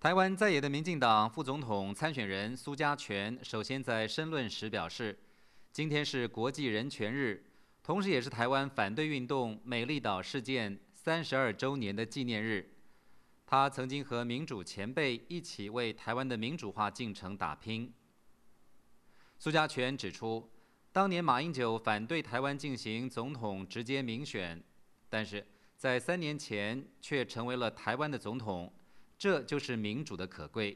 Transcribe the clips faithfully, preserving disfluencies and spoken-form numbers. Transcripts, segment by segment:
台湾在野的民进党副总统参选人苏家全首先在申论时表示，今天是国际人权日，同时也是台湾反对运动美丽岛事件三十二周年的纪念日。他曾经和民主前辈一起为台湾的民主化进程打拼。苏家全指出，当年马英九反对台湾进行总统直接民选，但是在三年前却成为了台湾的总统。这就是民主的可贵。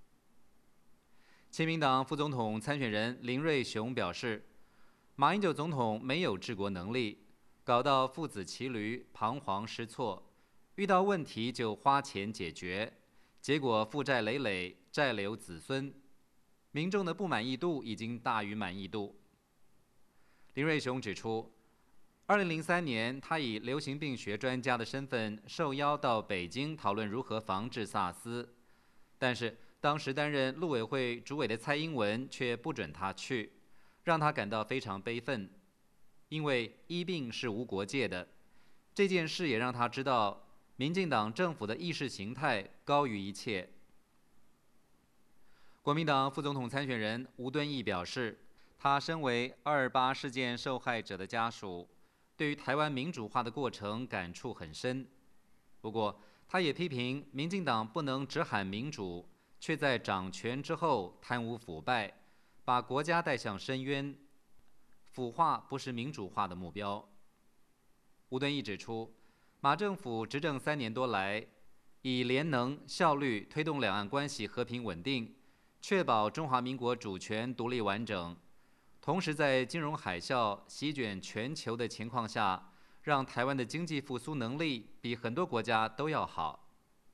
亲民党副总统参选人林瑞雄表示，马英九总统没有治国能力，搞到父子骑驴，彷徨失措，遇到问题就花钱解决，结果负债累累，债留子孙，民众的不满意度已经大于满意度。林瑞雄指出，二零零三年，他以流行病学专家的身份受邀到北京讨论如何防治萨斯，但是当时担任陆委会主委的蔡英文却不准他去，让他感到非常悲愤，因为医病是无国界的。这件事也让他知道，民进党政府的意识形态高于一切。国民党副总统参选人吴敦义表示，他身为二二八事件受害者的家属，对于台湾民主化的过程感触很深，不过他也批评民进党不能只喊民主，却在掌权之后贪污腐败，把国家带向深渊。腐化不是民主化的目标。吴敦义指出，马政府执政三年多来，以廉能效率推动两岸关系和平稳定，确保中华民国主权独立完整。同时，在金融海啸席卷全球的情况下，让台湾的经济复苏能力比很多国家都要好。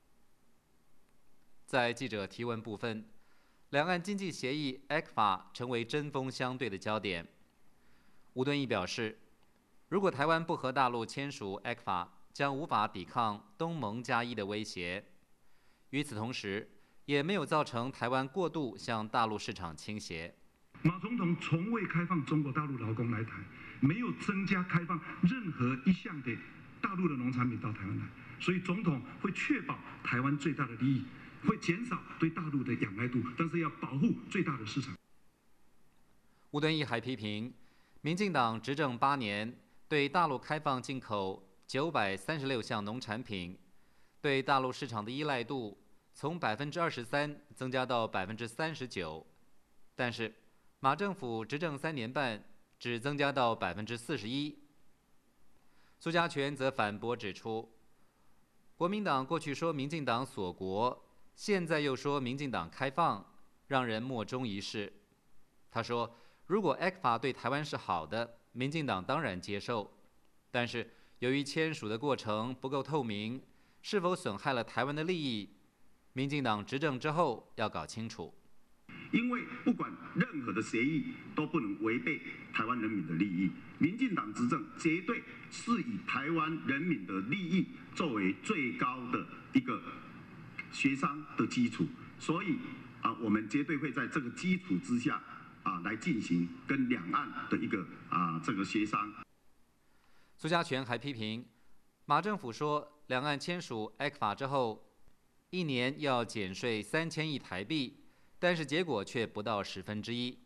在记者提问部分，两岸经济协议 E C F A 成为针锋相对的焦点。吴敦义表示，如果台湾不和大陆签署 E C F A， 将无法抵抗东盟加一的威胁。与此同时，也没有造成台湾过度向大陆市场倾斜。 马总统从未开放中国大陆劳工来台，没有增加开放任何一项的大陆的农产品到台湾来，所以总统会确保台湾最大的利益，会减少对大陆的仰赖度，但是要保护最大的市场。 吴敦义还批评，民进党执政八年，对大陆开放进口九百三十六项农产品，对大陆市场的依赖度从百分之二十三增加到百分之三十九，但是马政府执政三年半，只增加到百分之四十一。苏家全则反驳指出，国民党过去说民进党锁国，现在又说民进党开放，让人莫衷一是。他说，如果 E C F A 对台湾是好的，民进党当然接受，但是由于签署的过程不够透明，是否损害了台湾的利益，民进党执政之后要搞清楚。 因为不管任何的协议都不能违背台湾人民的利益，民进党执政绝对是以台湾人民的利益作为最高的一个协商的基础，所以啊，我们绝对会在这个基础之下啊来进行跟两岸的一个啊这个协商。 苏家全还批评马政府说，两岸签署 E C F A 之后，一年要减税三千亿台币。但是结果却不到十分之一。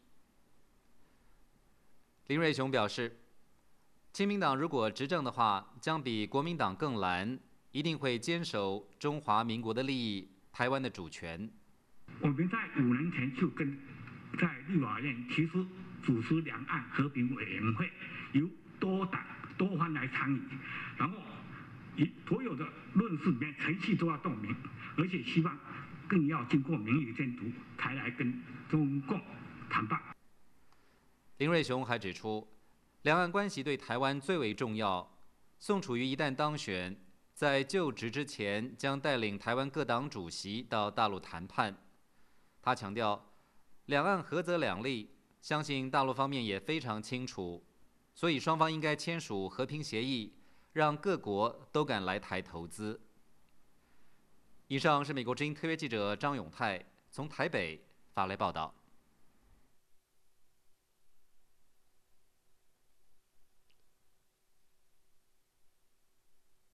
林瑞雄表示，亲民党如果执政的话，将比国民党更蓝，一定会坚守中华民国的利益、台湾的主权。 我们在五年前就跟在立法院提出主持两岸和平委员会，由多党多方来参与，然后以所有的论述里面程序都要透明，而且希望更要经过民意监督，才来跟中共谈判。 林瑞雄还指出，两岸关系对台湾最为重要。宋楚瑜一旦当选，在就职之前将带领台湾各党主席到大陆谈判。他强调，两岸合则两利，相信大陆方面也非常清楚，所以双方应该签署和平协议，让各国都敢来台投资。以上是美国之音特约记者张永泰从台北发来报道。